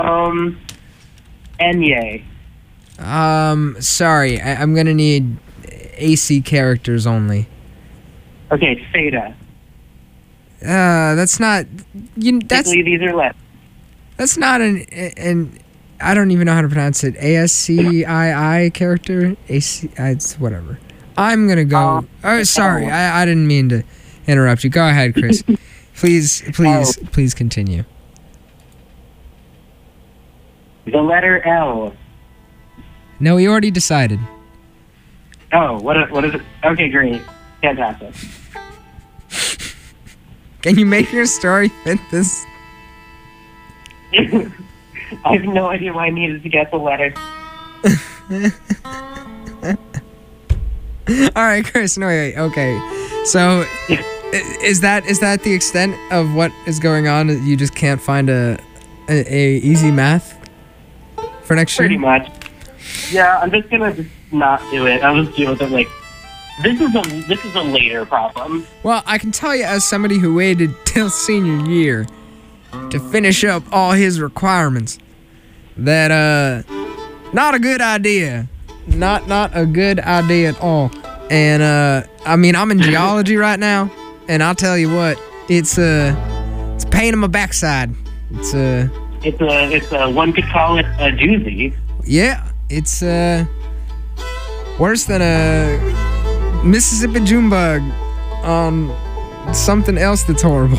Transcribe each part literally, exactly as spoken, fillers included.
Um, Enye. Um, sorry, I, I'm gonna need A C characters only. Okay, Seda. Uh, that's not. You. That's. Basically, these are less. That's not an an. I don't even know how to pronounce it. A S C I I character. A C. It's whatever. I'm gonna go. Um, oh, sorry. I, I didn't mean to interrupt you. Go ahead, Chris. please, please, Oh. please continue. The letter L. No, we already decided. Oh, what? i- What is it? Okay, great, fantastic. Can you make your story fit this? I have no idea why I needed to get the letter. All right, Chris. No, wait, wait. Okay. So, i- is that is that the extent of what is going on? You just can't find a a, a easy math for next year? Pretty much. Yeah, I'm just gonna just not do it. I'll just deal with it like. This is a this is a later problem. Well, I can tell you as somebody who waited till senior year to finish up all his requirements that uh not a good idea. Not not a good idea at all. And uh I mean, I'm in geology right now, and I'll tell you what, it's uh it's a pain in my backside. It's uh It's a it's a one could call it a doozy. yeah, it's uh worse than a Mississippi June bug on something else that's horrible.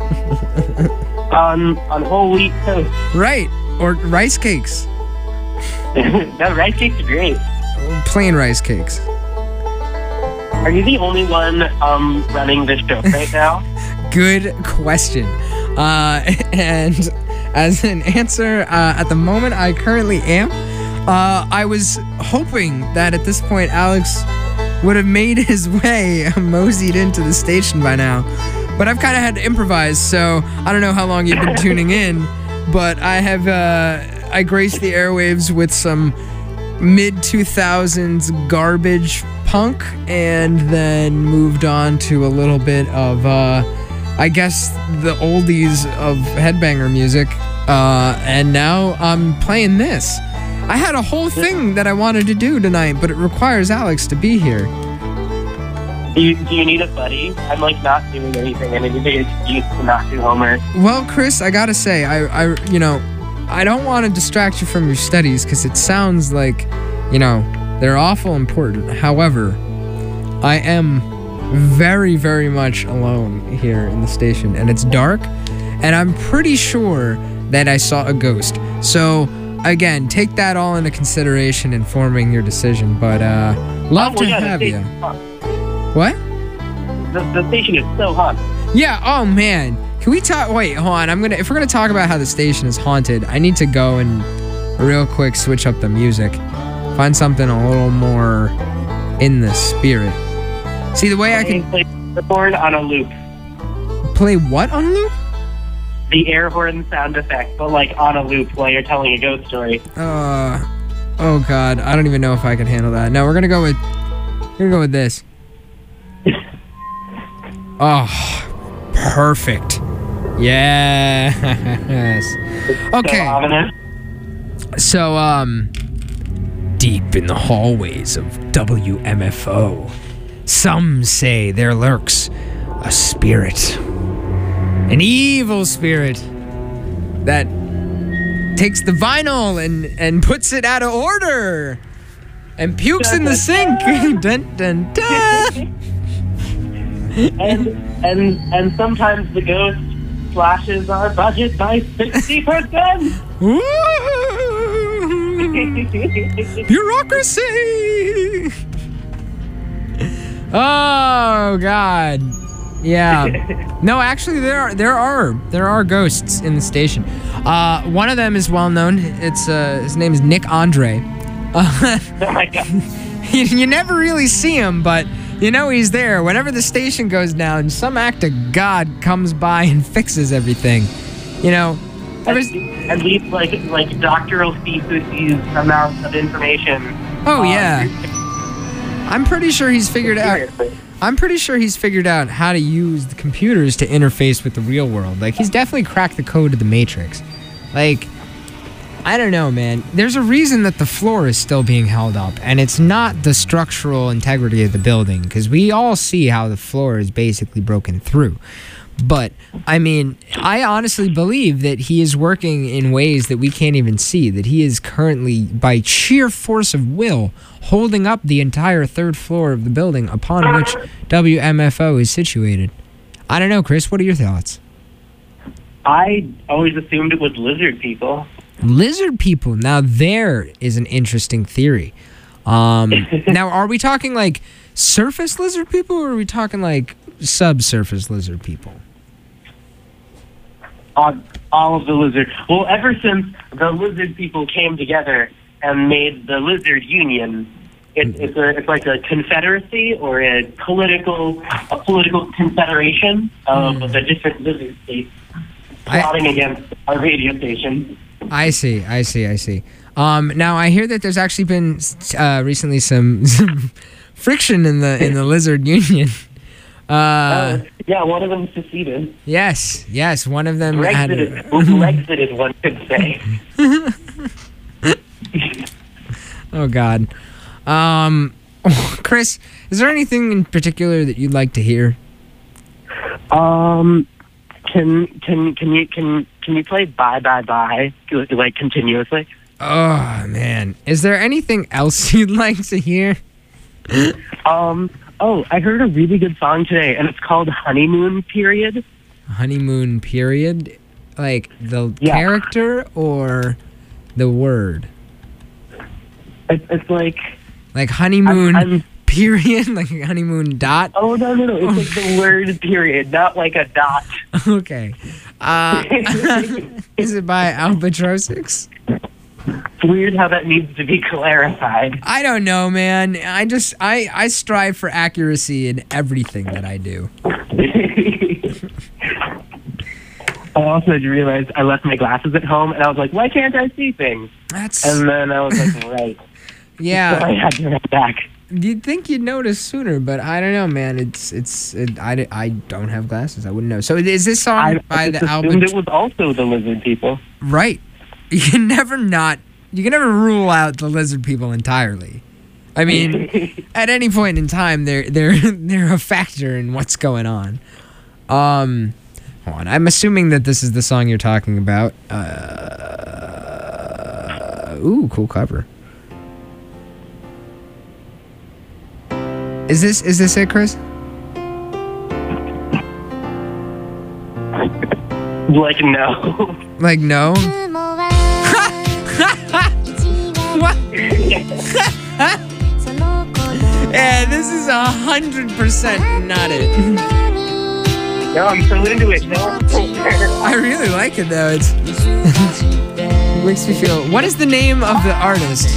On on whole wheat toast. Right. Or rice cakes. No, rice cakes are great. Plain rice cakes. Are you the only one um running this show right now? Good question. Uh, and as an answer, uh, at the moment, I currently am. Uh, I was hoping that at this point, Alex would have made his way moseyed into the station by now. But I've kind of had to improvise, so I don't know how long you've been tuning in, but I have, uh, I graced the airwaves with some mid two thousands garbage punk, and then moved on to a little bit of, uh, I guess, the oldies of headbanger music, uh, and now I'm playing this. I had a whole thing that I wanted to do tonight, but it requires Alex to be here. Do you, do you need a buddy? I'm like not doing anything, and I need an excuse to not do homework. Well, Chris, I gotta say, I, I, you know, I don't want to distract you from your studies because it sounds like, you know, they're awful important. However, I am very, very much alone here in the station, and it's dark, and I'm pretty sure that I saw a ghost. So, again, take that all into consideration in forming your decision. But uh, love Oh, well, to yeah, the have you. station's hot. What? The, the station is so hot. Yeah. Oh man. Can we talk? Wait, hold on. I'm gonna. If we're gonna talk about how the station is haunted, I need to go and real quick switch up the music. Find something a little more in the spirit. See the way I can play the horn on a loop. play what on loop? The air horn sound effect, but like on a loop while you're telling a ghost story. Uh. Oh god. I don't even know if I can handle that. No, we're gonna go with. We're gonna go with this. Oh, perfect. Yes. Okay. So ominous. So, um, deep in the hallways of W M F O, some say there lurks a spirit, an evil spirit that takes the vinyl and, and puts it out of order and pukes in the sink. Dun, dun, dun. and and and sometimes the ghost slashes our budget by sixty percent. Bureaucracy. Oh God. Yeah. No, actually, there are there are there are ghosts in the station. Uh, one of them is well known. It's uh, his name is Nick Andre. Uh, Oh my god. you, you never really see him, but you know he's there. Whenever the station goes down, some act of God comes by and fixes everything. You know. Ever, At least like like doctoral theses amount of information. oh uh, yeah. I'm pretty sure he's figured out. seriously. I'm pretty sure he's figured out how to use the computers to interface with the real world. Like, he's definitely cracked the code of the Matrix. Like, I don't know, man. There's a reason that the floor is still being held up, and it's not the structural integrity of the building, because we all see how the floor is basically broken through. But, I mean, I honestly believe that he is working in ways that we can't even see, that he is currently, by sheer force of will, holding up the entire third floor of the building upon which W M F O is situated. I don't know, Chris, what are your thoughts? I always assumed it was lizard people. Lizard people. Now, there is an interesting theory. Um, now, are we talking like surface lizard people, or are we talking like subsurface lizard people? All, all of the lizard. Well, ever since the lizard people came together and made the lizard union, it, it's a, it's like a confederacy or a political a political confederation of mm. the different lizard states plotting I, against our radio station. I see, I see, I see. Um, now I hear that there's actually been uh, recently some, some friction in the in the lizard union. Uh, uh, yeah, one of them seceded. Yes, yes, one of them Brexited, had... Brexited, one could say. Oh, God. Um, Chris, is there anything in particular that you'd like to hear? Um, can can can you can can you play Bye Bye Bye like continuously? Oh man, is there anything else you'd like to hear? um. Oh, I heard a really good song today, and it's called Honeymoon Period. Honeymoon Period? Like the yeah. character or the word? It's, it's like... Like honeymoon I'm, I'm, period? Like a honeymoon dot? Oh, no, no, no. It's like the word period, not like a dot. Okay. Uh, is it by Albatrosix? It's weird how that needs to be clarified. I don't know, man. I just I, I strive for accuracy in everything that I do. I also realized I left my glasses at home, and I was like, "Why can't I see things?" That's. And then I was like, "Right." Yeah. So I had to run back. You'd think you'd notice sooner, but I don't know, man. It's it's. It, I, I don't have glasses. I wouldn't know. So is this song I, by I the assumed album? It was also the lizard people. Right. You can never not. You can never rule out the lizard people entirely. I mean, at any point in time, they're they're they're a factor in what's going on. Um, hold on. I'm assuming that this is the song you're talking about. Uh, ooh, cool cover. Is this is this it, Chris? Like no. Like no. What? Yeah, this is a hundred percent not it. No, I'm so into it. No. I really like it though. It's it makes me feel. What is the name of the artist?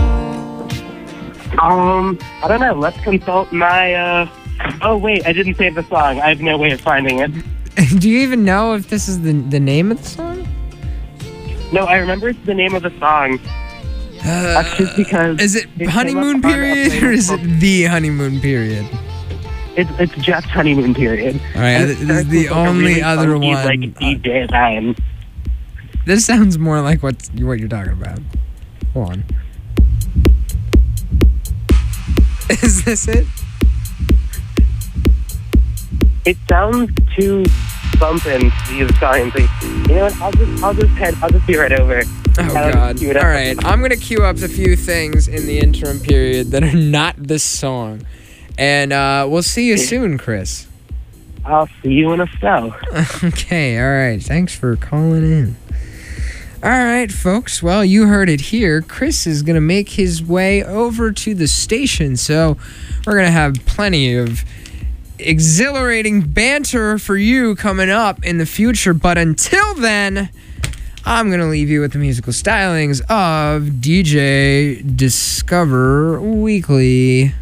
Um, I don't know. Let's consult my. uh... Oh wait, I didn't save the song. I have no way of finding it. Do you even know if this is the the name of the song? No, I remember it's the name of the song. Uh, That's just because. Is it it honeymoon period or is it the honeymoon period? It's it's just honeymoon period. All right, this is the only really other funky, one. Like D J line. This sounds more like what what you're talking about. Hold on. Is this it? It sounds too bumping to be the song. Like, you know what? I'll just I'll just head I'll just be right over. Oh God! All right, I'm gonna queue up a few things in the interim period that are not this song, and uh, we'll see you soon, Chris. I'll see you in a cell. Okay, all right. Thanks for calling in. All right, folks. Well, you heard it here. Chris is gonna make his way over to the station, so we're gonna have plenty of exhilarating banter for you coming up in the future. But until then, I'm going to leave you with the musical stylings of D J Discover Weekly.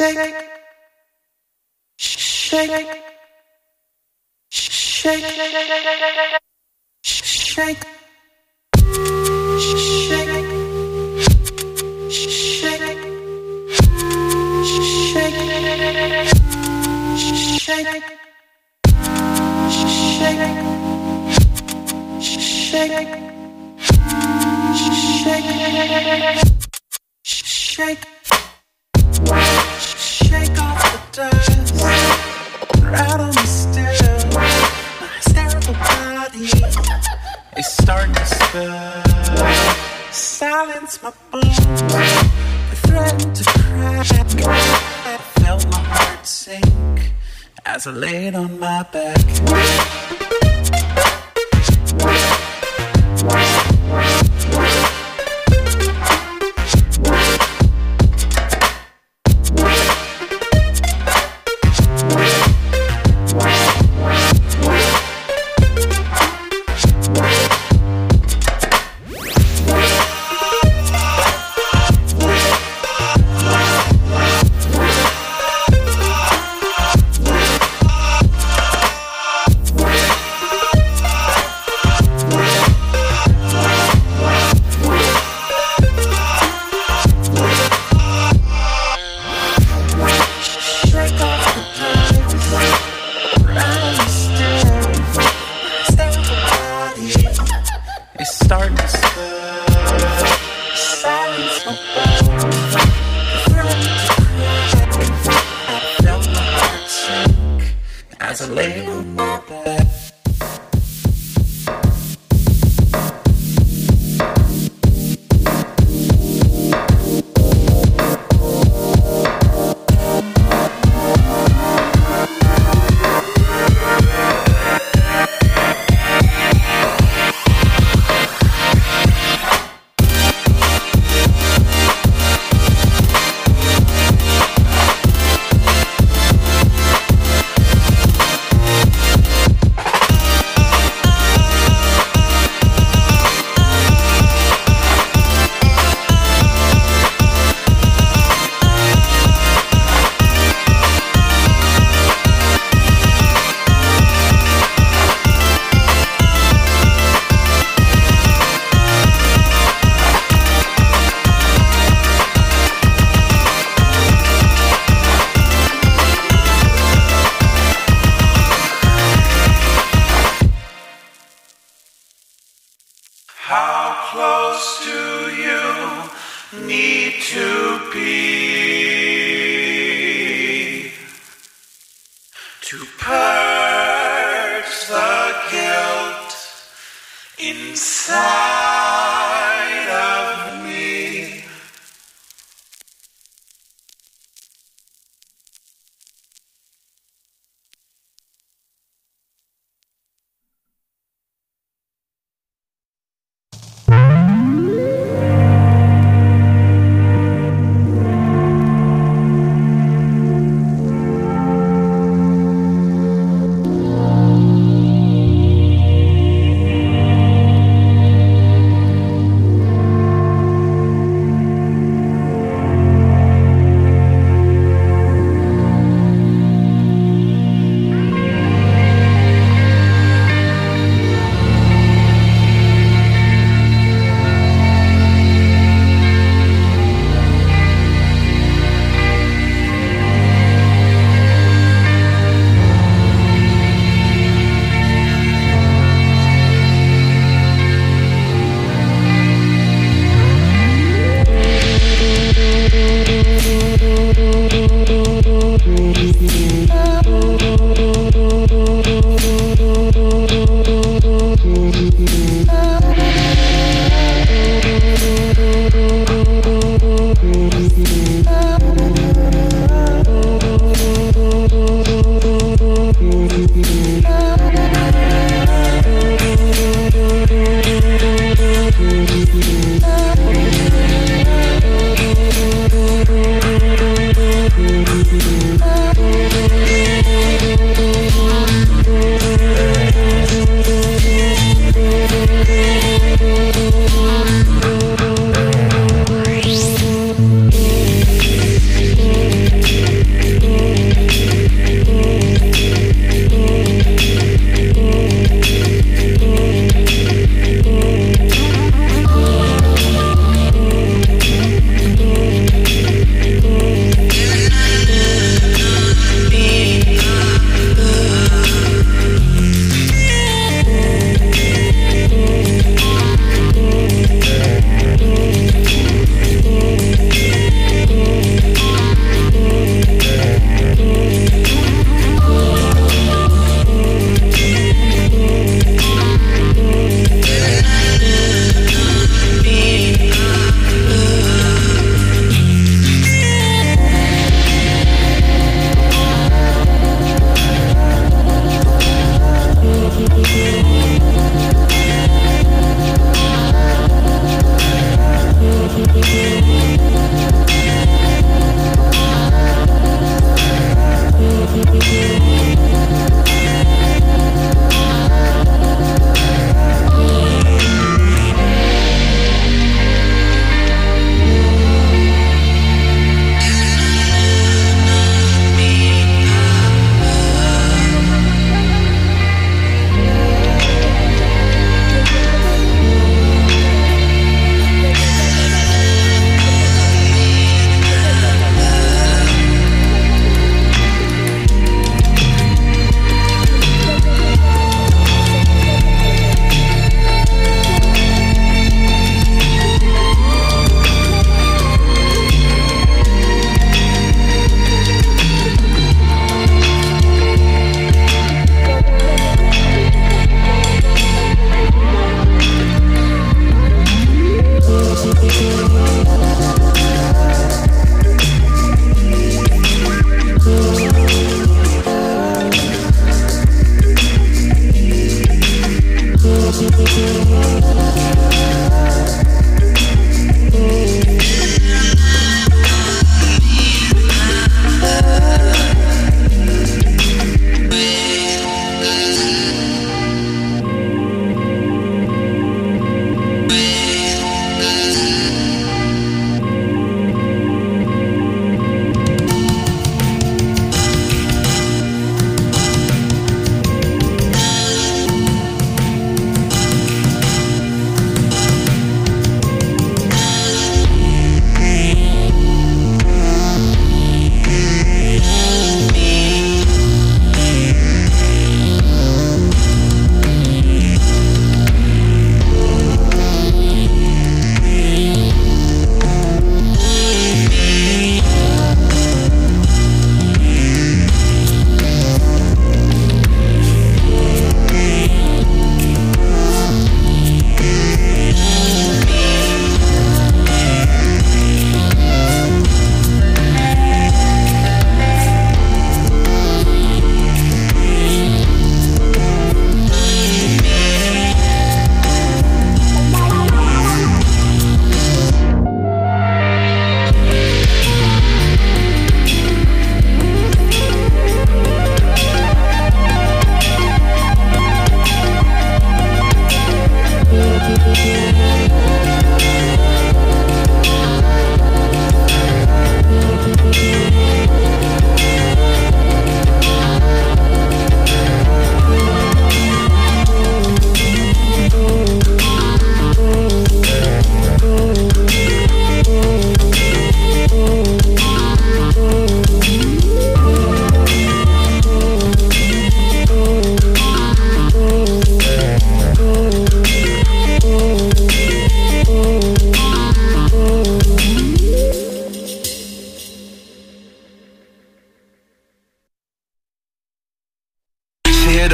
Shake off the dust, rattle me still. My hysterical body is starting to spill. Silence my bones, they threaten to crack. I felt my heart sink as I laid on my back.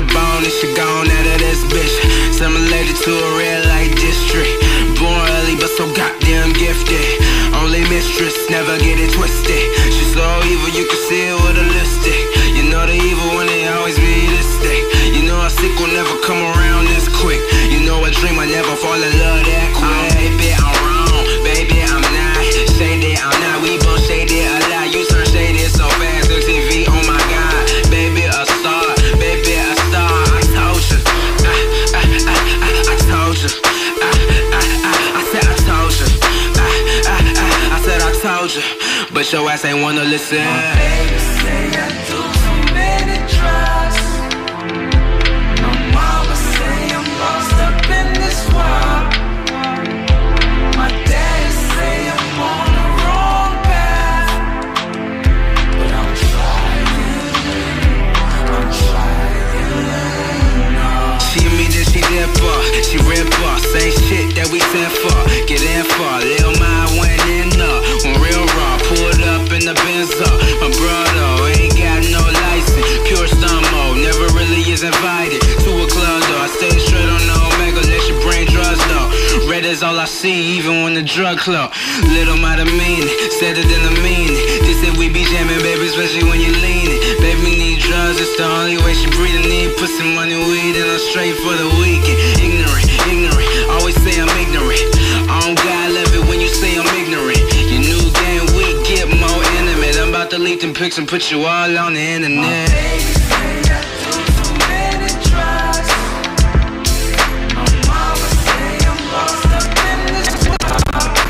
bone and she gone out of this bitch. Simulated to a red light district. Born early but so goddamn gifted. Only mistress, never get it twisted. She's so evil, you can see it with a lipstick. You know the evil when they always be this thick. You know a sequel never come around this quick. You know a dream I never fall in love that quick. Oh, baby, I'm wrong, baby, I'm not. Shady, I'm not, we both shady a lot. You turn shady so fast, M T V, oh my god. Baby, a star, baby, a star. I told you, I, I, I, I, I told you. I, I, I, I said I told you. I, I, I, I said I told you. But your ass ain't wanna listen. My baby say I do too many drugs. My mama say I'm lost up in this world. My daddy say I'm on the wrong path. But I'm trying, I'm trying. No. She me then she did for, she rip for. Same shit that we sent for, get in for. Lil' mine went in up, when real raw. Pulled up in the Benz up. My brother ain't got no license. Pure stun mode, never really is invited to a club though. I stay straight on the Omega, let your brain drugs though. Red is all I see, even when the drug club. Little might have mean it, said it didn't mean it. They said we be jamming, baby, especially when you lean it. Baby need drugs, it's the only way she breathing. Need pussy, money, weed, and I'm straight for the weekend. Ignorant, ignorant, always say I'm ignorant. I don't gotta love it when you say I'm ignorant. Your new game week, get more intimate. I'm about to leak them pics and put you all on the internet. Baby say I do too many drugs. My mama say I'm lost up in this world.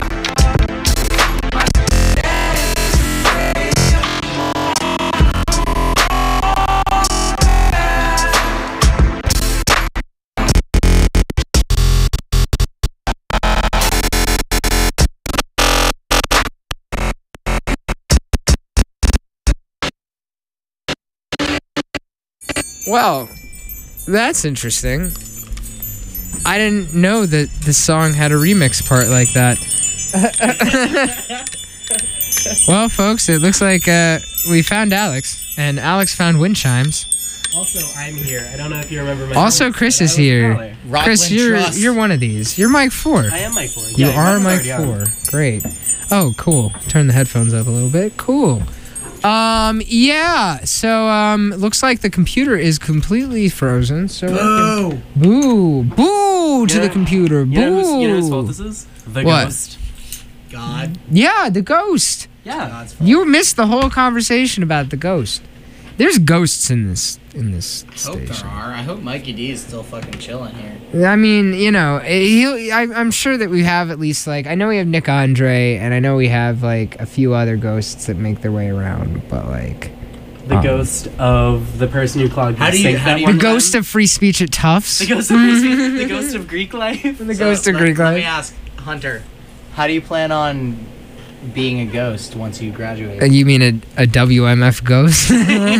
My daddy say I'm on Well, that's interesting. I didn't know that the song had a remix part like that. Well, folks, it looks like uh, we found Alex, and Alex found wind chimes. Also, I'm here. I don't know if you remember my Also, voice, Chris but I is was a here. caller. Chris, Rockland you're Trust. you're one of these. You're Mike Four. I am Mike Four. You Yeah, are I'm Mike already on. Four. Great. Oh, cool. Turn the headphones up a little bit. Cool. Um, yeah. So, um, looks like the computer is completely frozen. So Boo! boo, boo to Yeah. the computer. Boo. You know, who's, you know whose fault this is? The What? ghost. God. Yeah, the ghost. Yeah. God's fault. You missed the whole conversation about the ghost. There's ghosts in this in this I hope station. there are. I hope Mikey D is still fucking chilling here. I mean, you know, he'll, I, I'm sure that we have at least like I know we have Nick Andre, and I know we have like a few other ghosts that make their way around, but like The Um, ghost of the person who clogged How the do you- sink how that do you- the one ghost time. of free speech at Tufts. The ghost of Greek, the ghost of Greek life. the So, ghost of let- Greek Let me life. ask, Hunter, how do you plan on being a ghost once you graduate? Uh, You mean a, a W M F ghost?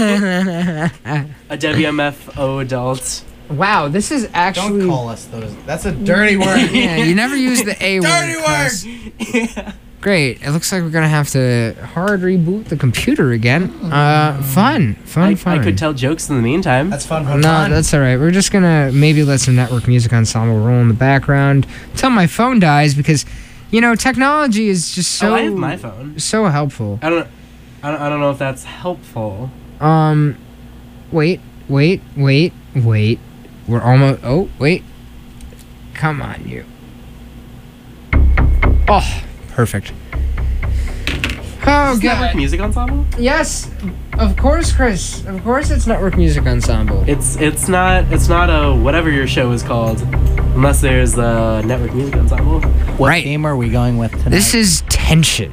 A W M F O adult. Wow, this is actually. Don't call us those. That's a dirty word. Yeah, you never use the A Dirty word. Chris. Yeah. Great. It looks like we're gonna have to hard reboot the computer again. Uh, fun, fun, I, fun. I could tell jokes in the meantime. That's fun. No, fun, fun. that's all right. We're just gonna maybe let some network music ensemble roll in the background until my phone dies because, you know, technology is just so oh, I have my phone. so helpful. I don't. I don't, I don't know if that's helpful. Um, wait, wait, wait, wait. We're almost. Oh, wait. Come on, you. Oh, perfect. Oh Is Network god. Music Ensemble? Yes, of course, Chris. Of course, it's Network Music Ensemble. It's it's not it's not a whatever your show is called, unless there's a Network Music Ensemble. What right. game are we going with tonight? This is tension.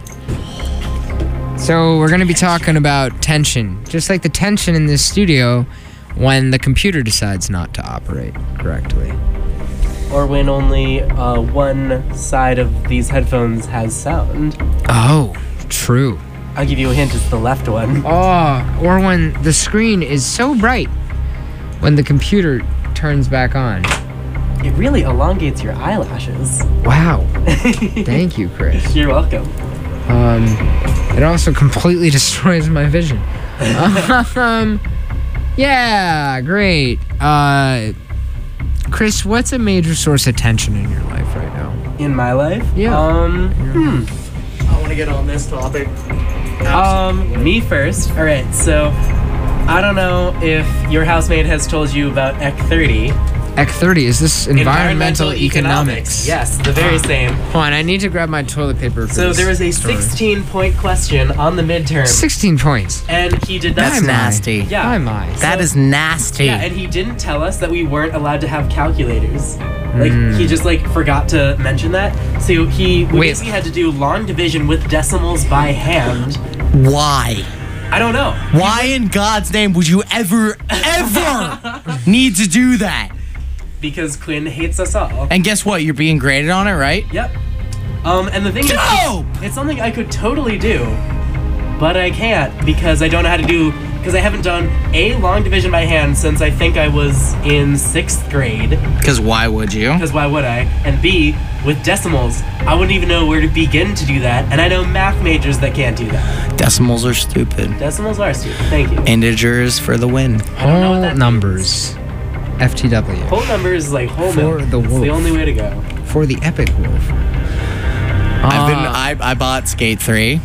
So we're gonna be talking about tension, just like the tension in this studio when the computer decides not to operate correctly. Or when only uh, one side of these headphones has sound. Oh, true. I'll give you a hint. It's the left one. Oh, or when the screen is so bright when the computer turns back on. It really elongates your eyelashes. Wow. Thank you, Chris. You're welcome. Um, it also completely destroys my vision. um, Yeah, great. Uh, Chris, what's a major source of tension in your life right now? In my life? Yeah. Um, hmm. I want to get on this topic. Um, me first. All right, so I don't know if your housemate has told you about E C thirty. E C thirty, is this environmental, economics? Yes, the very same. Hold on, I need to grab my toilet paper for So this there was a story. sixteen-point question on the midterm, sixteen points. and he did not. That's My, my. nasty. Yeah. My, my. That So- is nasty. Yeah, and he didn't tell us that we weren't allowed to have calculators. Like Hmm. he just like forgot to mention that. So he we Wait. basically had to do long division with decimals by hand. Why? I don't know. Why in God's name would you ever, ever need to do that? Because Quinn hates us all. And guess what? You're being graded on it, right? Yep. Um, and the thing is, Dope! it's, it's something I could totally do, but I can't because I don't know how to do. Because I haven't done a long division by hand since I think I was in sixth grade. Because why would you? Because why would I? And B, with decimals, I wouldn't even know where to begin to do that. And I know math majors that can't do that. Decimals are stupid. Decimals are stupid. Thank you. Integers for the win. I don't know what Whole that means. numbers. F T W. Whole numbers is like whole For milk. the It's wolf. the only way to go. For the epic wolf. I've been. Uh, I, I bought Skate three.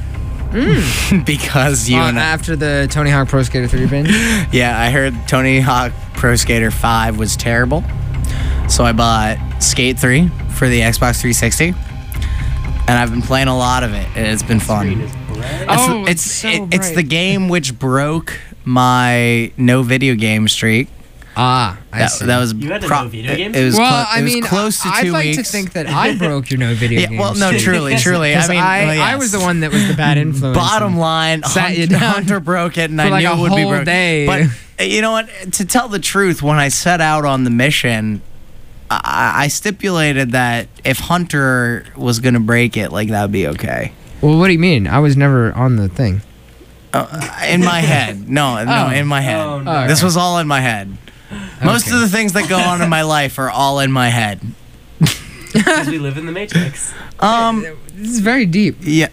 because you uh, and I, after the Tony Hawk Pro Skater three binge. yeah, I heard Tony Hawk Pro Skater five was terrible, so I bought Skate three for the Xbox three sixty, and I've been playing a lot of it, and it's been Screen fun. is bright. Oh, it's it's so it- it's bright. the game which broke my no video game streak. Ah, I That, see. that was You had a pro- no video it- game It was well, clo- I it was mean, close to I'd two like weeks. to think that I broke your no video Yeah, game. well, no, streak. truly, truly. I 'Cause mean, I, well, I yes. was the one that was the bad influence. Bottom line, Sat you Hunter, down Hunter broke it, and for I like knew a it would be whole broken. day. But uh, you know what? To tell the truth, when I set out on the mission, I, I stipulated that if Hunter was gonna break it, like that would be okay. Well, what do you mean? I was never on the thing. Uh, in my head, no, no, Oh. in my head. Oh, no. This was all in my head. Most Okay. of the things that go on in my life are all in my head. Because we live in the Matrix. Um, This is very deep. yeah.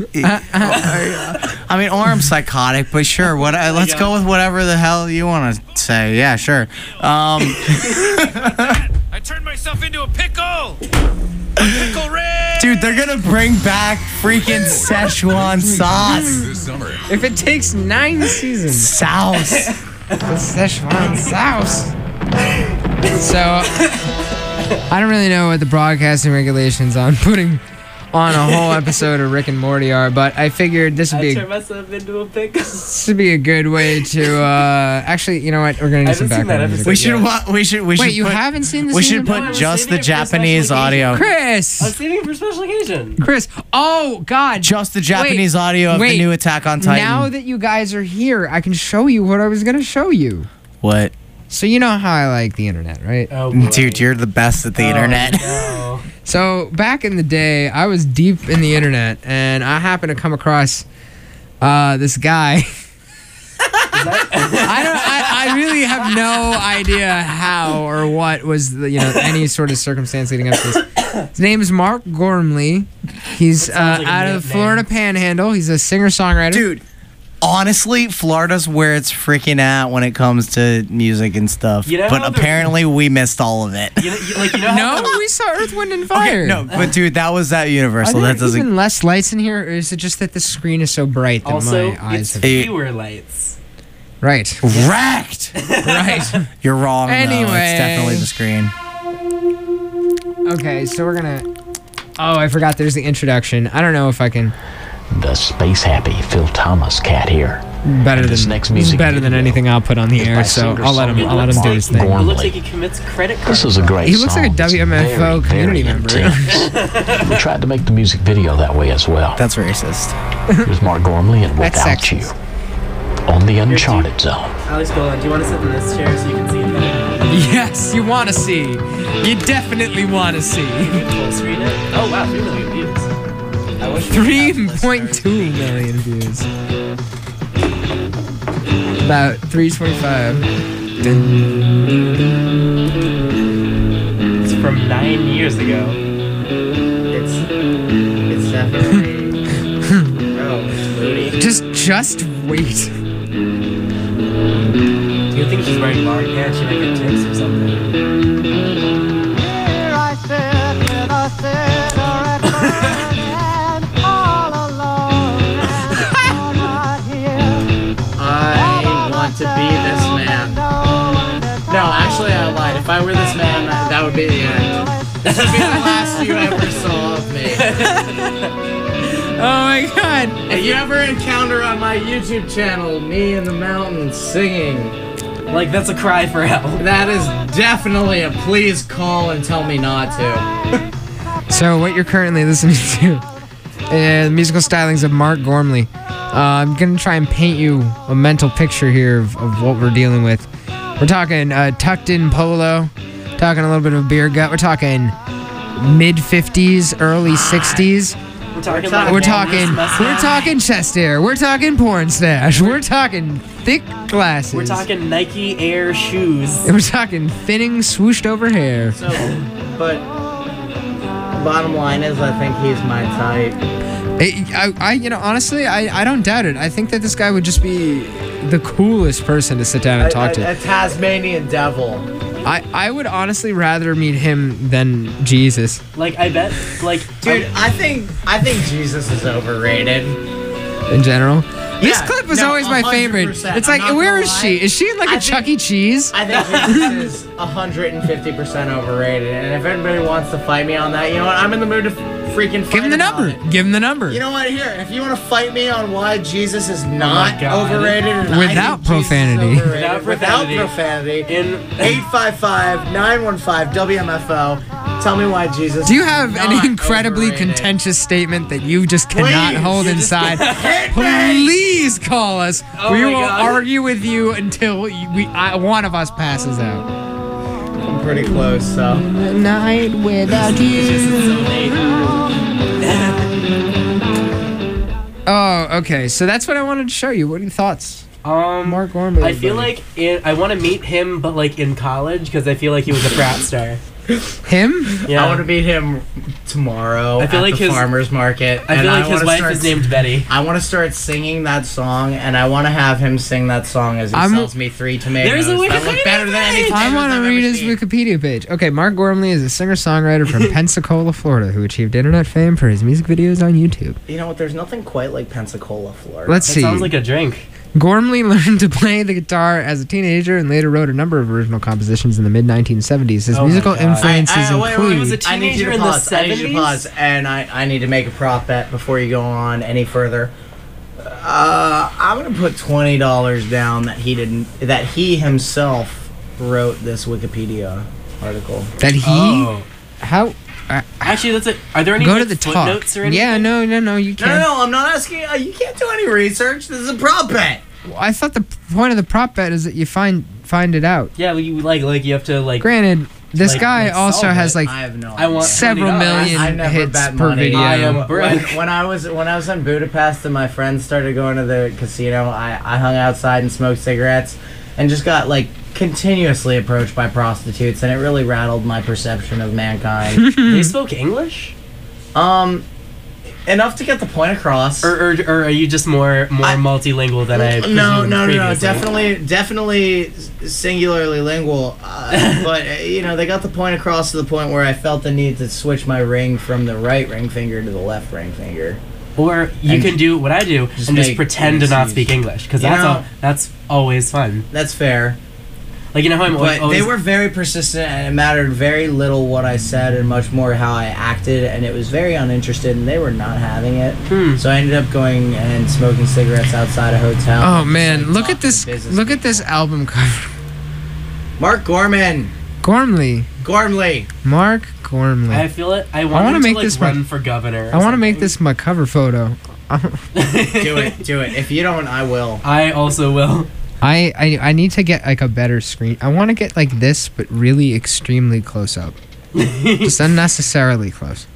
I mean, or I'm psychotic, but sure. What? Uh, let's go with whatever the hell you want to say. Yeah, sure. Um, I turned myself into a pickle! Pickle Rick! dude, they're gonna bring back freaking Szechuan sauce. This summer. If it takes nine seasons, Sauce. it's Szechuan sauce. So, I don't really know what the broadcasting regulations on putting on a whole episode of Rick and Morty are, but I figured this would I be turned myself into a pickle. this would be a good way to. Uh, actually, you know what? We're gonna do I some haven't seen that background music. episode. We should. Yeah. Wa- we should. We should. Wait, you put, haven't seen this? We season? should No, I put was just saving the it for a special Japanese occasion. audio. I was Chris. saving it for special occasion. Chris. Oh God. Just the Japanese Wait, audio of wait. the new Attack on Titan. Now that you guys are here, I can show you what I was gonna show you. What? So you know how I like the internet, right? Oh, boy. Dude, you're the best at the Oh, internet. no. So back in the day, I was deep in the internet, and I happened to come across uh, this guy. I don't. I, I really have no idea how or what was the, you know any sort of circumstance leading up to this. His name is Mark Gormley. He's uh, sounds like a out of nickname. Florida Panhandle. He's a singer-songwriter. Dude, honestly, Florida's where it's freaking at when it comes to music and stuff. You know but how the- apparently, we missed all of it. You know, you, like you know how No, we saw Earth, Wind, and Fire. Okay, no, but dude, that was that Are Universal. there That doesn't. even less lights in here, or is it just that the screen is so bright that also my eyes it's have... fewer lights. Right. Wrecked. Right. You're wrong. Though. Anyway. It's definitely the screen. Okay, so we're gonna... Oh, I forgot there's the introduction. I don't know if I can... The space happy Phil Thomas cat here. Better And this than next this is music better than video anything I'll put on the is air, by so I'll let him. singer-songwriter I'll let him do his thing. It Gormley. looks like he commits credit card. This is a great He looks like a song. It's W M F O very, community very member. intense. We tried to make the music video that way as well. That's racist. Here's Mark Gormley and That's Without sexist. You on the Uncharted Zone. Alex Golan, do you want to sit in this chair so you can see it better? Yes, you want to see. You definitely want to see. Full screen it? Oh wow, three million views. I wish we three had listeners. point two million views. About three twenty-five. It's from nine years ago. It's it's definitely. oh, it's moody. Just, just wait. Do you think think she's wearing long pants. She might get tips or something. Here I sit with a cigarette burning all alone. And you're not here. I want to be this man. No, actually, I lied. If I were this man, that, that would be the end. This would be the last you ever saw of me. Oh my god. If you ever encounter on my YouTube channel me in the mountains singing, Like, that's a cry for help. that is definitely a please call and tell me not to. So what you're currently listening to, uh, the musical stylings of Mark Gormley. Uh, I'm gonna try and paint you a mental picture here of, of what we're dealing with. We're talking uh, tucked in polo, talking a little bit of beer gut. We're talking mid fifties, early sixties. We're talking, talking- like We're a talking, mustache. we're talking chest hair. We're talking porn stash. We're talking thick glasses. We're talking Nike Air shoes. And we're talking thinning, swooshed over hair. So, but bottom line is, I think he's my type. I, I, I, you know, honestly, I, I don't doubt it. I think that this guy would just be the coolest person to sit down and talk a, to. a Tasmanian devil. I, I would honestly rather meet him than Jesus. Like, I bet, like, Dude, I think I think Jesus is overrated. In general. This Yeah, clip was no, always my one hundred favorite. percent. It's I'm like, not where gonna is lie. she? Is she in like a I Chuck think- E. Cheese? I think Jesus is one hundred fifty percent overrated. And if anybody wants to fight me on that, you know what? I'm in the mood to freaking fight Give him the about number. it. Give him the number. You know what? Here, if you want to fight me on why Jesus is not God. overrated, and I Without think Jesus is profanity. overrated, Without without profanity. profanity, in eight five five, nine one five, W M F O. Tell me why Jesus. Do you have is an not incredibly overrated. contentious statement that you just cannot Please, hold you just inside? Hit me! Please call us. Oh we my will God. argue with you until we, we I, one of us passes out. I'm pretty close, so. Night without Oh, okay. So that's what I wanted to show you. What are your thoughts? Um, Mark Gormley. I feel everybody. like in, I want to meet him, but like in college, because I feel like he was a frat star. him. Yeah, I want to meet him tomorrow I feel at like the his- farmer's market. I and feel like his wanna wife start is named Betty. I want to start singing that song, and I want to have him sing that song as he I'm- sells me three tomatoes. There's a that look Wikipedia better than any page! I tomatoes want to I've read ever his seen. Wikipedia page. Okay, Mark Gormley is a singer-songwriter from Pensacola, Florida, who achieved internet fame for his music videos on YouTube. You know what? There's nothing quite like Pensacola, Florida. Let's That see. sounds like a drink. Gormley learned to play the guitar as a teenager and later wrote a number of original compositions in the mid nineteen seventies. His Oh my musical God. influences I- I- wait, wait, include. He was a I need you teenager to in the pause. I need you to seventies? pause, and I, I need to make a prop bet before you go on any further. Uh, I'm gonna put twenty dollars down that he didn't, that he himself wrote this Wikipedia article. that he. Oh. How. Uh, Actually, that's it. Are there any go like, to the top. footnotes or anything? Yeah, no, no, no, you No, can't. no, no, I'm not asking. Uh, you can't do any research. This is a prop bet. I thought the point of the prop bet is that you find find it out. Yeah, well, you like like you have to like. Granted, this Like, guy like, also solve has it. like I have no. I want several twenty dollars. million I never hits bet per money. video. I am When, broke. when I was when I was in Budapest and my friends started going to the casino, I, I hung outside and smoked cigarettes, and just got like continuously approached by prostitutes, and it really rattled my perception of mankind. They spoke English, um, enough to get the point across. or, or or are you just more more I- multilingual than I? no, no, presumed no, no, previously? definitely, definitely singularly lingual. Uh, but uh, you know, they got the point across to the point where I felt the need to switch my ring from the right ring finger to the left ring finger. Or you And can do what I do just and just make pretend to not excuses. speak English, because You that's know- all, that's always fun. That's fair. Like, you know how I'm But always. they were very persistent, and it mattered very little what I said and much more how I acted, and it was very uninterested, and they were not having it. Hmm. So I ended up going and smoking cigarettes outside a hotel. Oh and just, man, like, look talking at this! business Look at people. this album cover. Mark Gorman. Gormley, Gormley. Mark Gormley. I feel it. I want wanna him make to like this my- run for governor. I want to make this my cover photo. Do it. Do it. If you don't, I will. I also will. I, I I need to get like a better screen. I want to get like this, but really extremely close up, just unnecessarily close.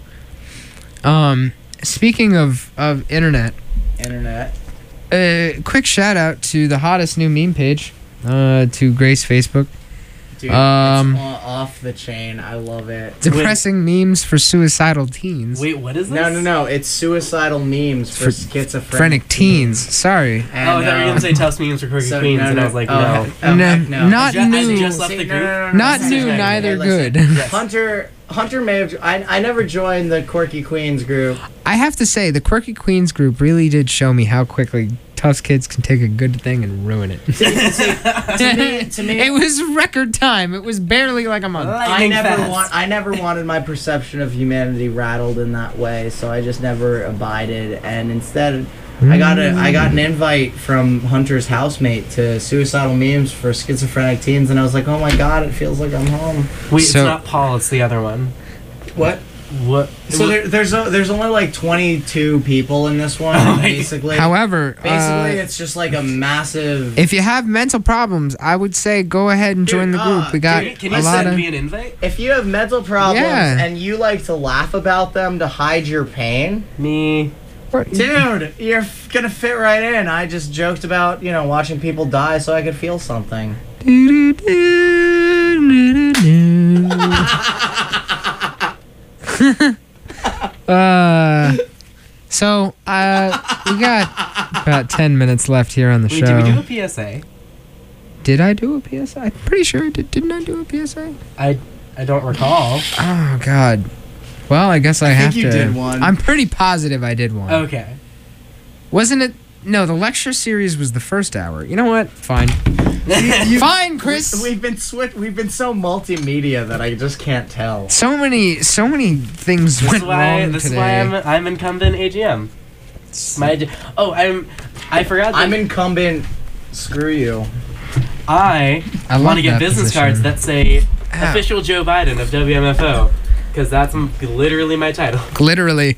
Um, speaking of of internet, Internet. uh, quick shout out to the hottest new meme page, uh, to Grace Facebook. Dude, Um, it's o- off the chain. I love it. Depressing memes for suicidal teens. Wait, what is this? No, no, no. It's suicidal memes for, For schizophrenic Phrenic teens. Sorry. And, Oh, I thought you were uh, gonna say tough memes for quirky so- queens, no, and no. I was like, Oh, no. he- oh, No, heck no. not Ju- I new. just left See, the no, group. no, no, no, Not listen, new, hey, neither listen. good. Hunter, Hunter may have. I, I never joined the Quirky Queens group. I have to say, the Quirky Queens group really did show me how quickly Tufts kids can take a good thing and ruin it. to me, to me, It was record time. It was barely like a month. I Lightning never fast. want. I never wanted my perception of humanity rattled in that way, so I just never abided. And instead, I got a. I got an invite from Hunter's housemate to suicidal memes for schizophrenic teens, and I was like, oh my god, it feels like I'm home. Wait, So- it's not Paul, it's the other one. What? What? So there, there's a, there's only like twenty-two people in this one. Oh my- basically, However, basically uh, it's just like a massive. if you have mental problems, I would say go ahead and join the Dude, group. uh, We got Can, can a you lot send of. me an invite? If you have mental problems Yeah. and you like to laugh about them to hide your pain, Me. dude, you're f- gonna fit right in. I just joked about, you know, watching people die so I could feel something. uh, so uh, we got about ten minutes left here on the Wait, show. did we do a P S A? Did I do a P S A? I'm pretty sure I did. Didn't I do a P S A? I I don't recall. Oh God. Well, I guess I, I think have you to. did one. I'm pretty positive I did one. Okay. Wasn't it? No, the lecture series was the first hour. You know what? Fine. Fine, Chris. We've been swi- We've been so multimedia that I just can't tell. So many, so many things This went is why. wrong This today. is why I'm I'm incumbent A G M. My A G- oh I'm I forgot. That I'm incumbent. Screw you. I, I love want to get that business position. cards that say Ow. official Joe Biden of W M F O, because that's m- literally my title. Literally.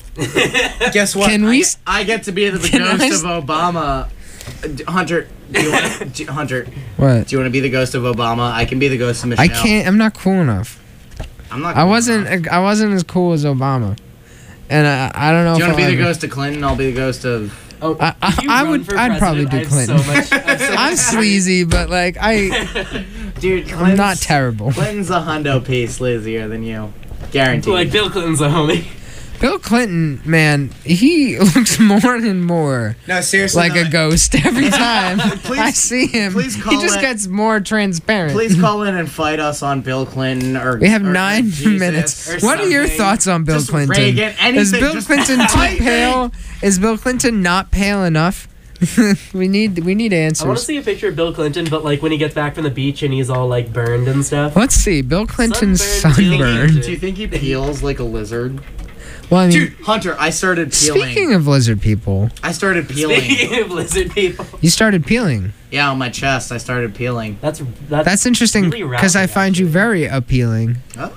Guess what? Can I we get- s- I get to be the Can ghost I s- of Obama. Uh, d- Hunter, do you want to, Hunter? What? Do you want to be the ghost of Obama? I can be the ghost of Michelle. I can't. I'm not cool enough. I'm not. I cool wasn't. enough. I wasn't as cool as Obama. And I, I don't know Do you if want to I'll be the ever- ghost of Clinton? I'll be the ghost of. Oh, I- I- if you I run would- for I'd probably do president, I have Clinton. So much, I have so I'm much- sleazy, but like I, Dude, I'm Clinton's, not terrible. Clinton's a hundo piece lazier than you, guaranteed. Like Bill Clinton's a homie. Bill Clinton, man, he looks more and more no, seriously. like no, a ghost every time Please- I see him. please He call just it- gets more transparent. Please call in and fight us on Bill Clinton or. We have or- or nine Jesus minutes. or What are your something. thoughts on Bill Just Clinton? Reagan, anything, Is Bill just Clinton too fight me. pale? Is Bill Clinton not pale enough? we need we need I want to answers. see a picture of Bill Clinton, but like when he gets back from the beach and he's all like burned and stuff. Let's see. Bill Clinton's Sunburned, sunburned. Do you think he peels like a lizard? Well, I mean, Dude, Hunter, I started peeling. speaking of lizard people, I started peeling. Speaking of lizard people, you started peeling. Yeah, on my chest, I started peeling. that's that's, That's interesting really because I rousing, find you very appealing. Oh,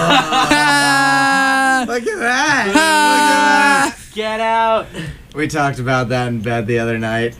Ah! look at that! Ah! Get out. Look at that! We talked about that in bed the other night.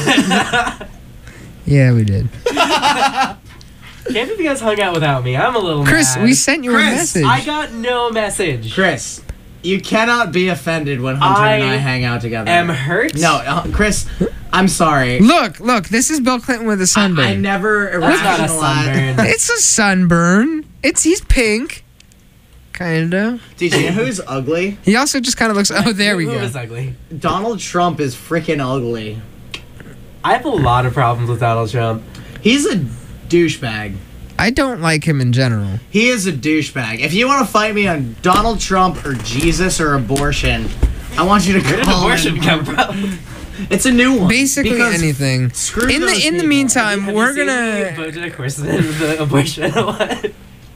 Yeah, we did. Can't believe you guys hung out without me. I'm a little Chris, mad. we sent you a Chris, message. I got no message. Chris, you cannot be offended when Hunter and I I hang out together. Am hurt? No, uh, Chris, I'm sorry. Look, look, this is Bill Clinton with a sunburn. I never That's not a irrationalized. sunburn. It's a sunburn. It's he's pink. Kinda. Did you know who's ugly? He also just kind of looks. Oh, there we Who go. is ugly? Donald Trump is freaking ugly. I have a lot of problems with Donald Trump. He's a douchebag. I don't like him in general. He is a douchebag. If you want to fight me on Donald Trump or Jesus or abortion, I want you to Where did call abortion in. come from? It's a new one. Basically because anything. Screw In the those in the people. meantime, Have we're you seen gonna. the Bojack Horseman, the abortion one?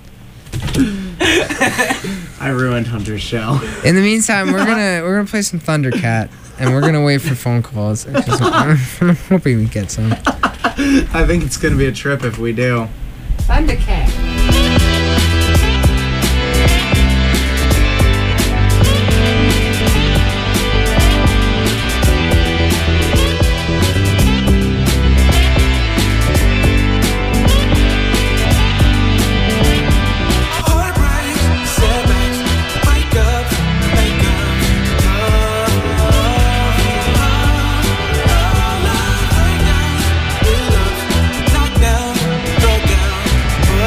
I ruined Hunter's show. In the meantime, we're gonna we're gonna play some Thundercat, and we're gonna wait for phone calls. It's just- I'm hoping we get some. I think it's gonna be a trip if we do. Thundercat. Heartbreak, setbacks, breakups, makeup, love, breakdowns, relove, knockdown, drug down,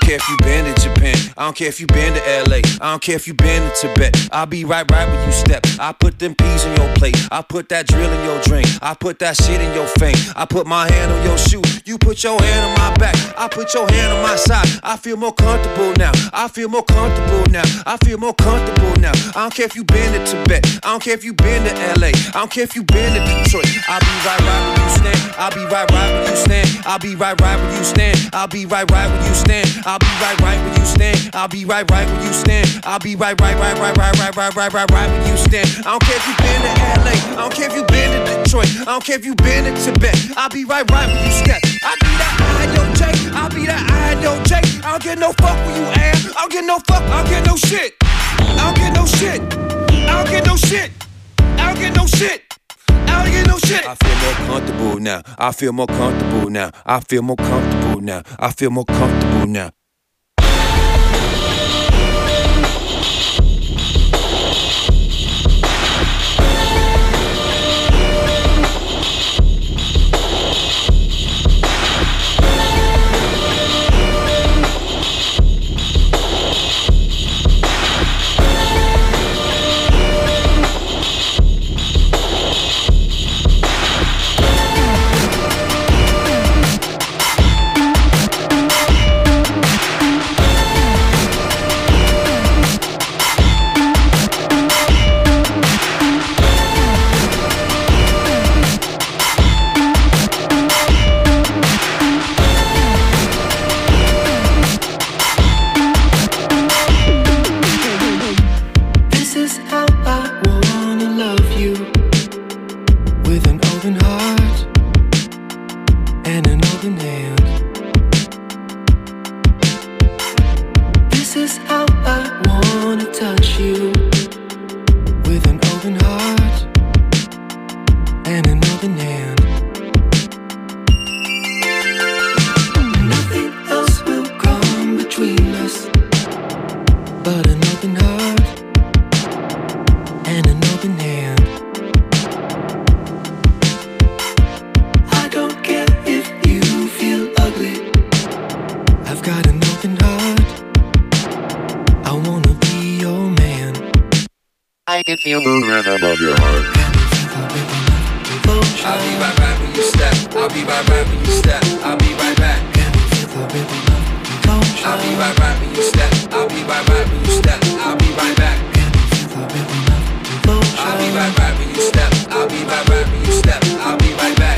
care if you been to Japan. I don't care if you been to L A. I don't care if you been to Tibet. I'll be right, right where you step. I put them peas in your plate. I put that drill in your drink. I put that shit in your fang. I put my hand on your shoe. You put your hand on my back. I put your hand on my side. I feel more comfortable now. I feel more comfortable now. I feel more comfortable now. I don't care if you been to Tibet. I don't care if you been to L A. I don't care if you been to Detroit. I'll be right, right where you stand. I'll be right, right where you stand. I'll be right, right where you stand. I'll be right, right where you stand. I'll be right, right where you stand. I'll be right, right where you stand. I'll be right, right, right, right, right, right, right, right, right, right where you stand. I don't care if you been to L A. I don't care if you been to Detroit. I don't care if you been to Tibet. I'll be right, right where you step. I'll be that I and your J. I'll be that I and your J. I don't get no fuck where you at. I don't get no fuck. I don't get no shit. I don't get no shit. I don't get no shit. I don't get no shit. I don't get no shit. I feel more comfortable now. I feel more comfortable now. I feel more comfortable now. I feel more comfortable now. Feel the rhythm of your heart. I'll be right back when you step. I'll be right back when you step. I'll be right back. I'll be right back when you step. I'll be right back when you step. I'll be right back. I'll be right back when you step. I'll be right back when you step. I'll be right back.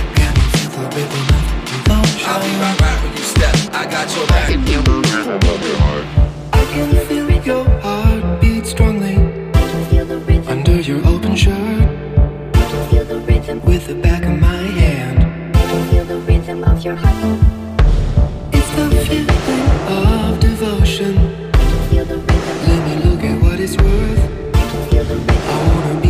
I'll be right back when you step. I got your back. I can feel the rhythm of your heart. I can feel your heart beat strongly under your open shirt. I can feel the rhythm with the back of my hand. I can feel the rhythm of your heart. It's the feeling of devotion. I can feel the rhythm. Let me look at what it's worth. I can feel the rhythm. I wanna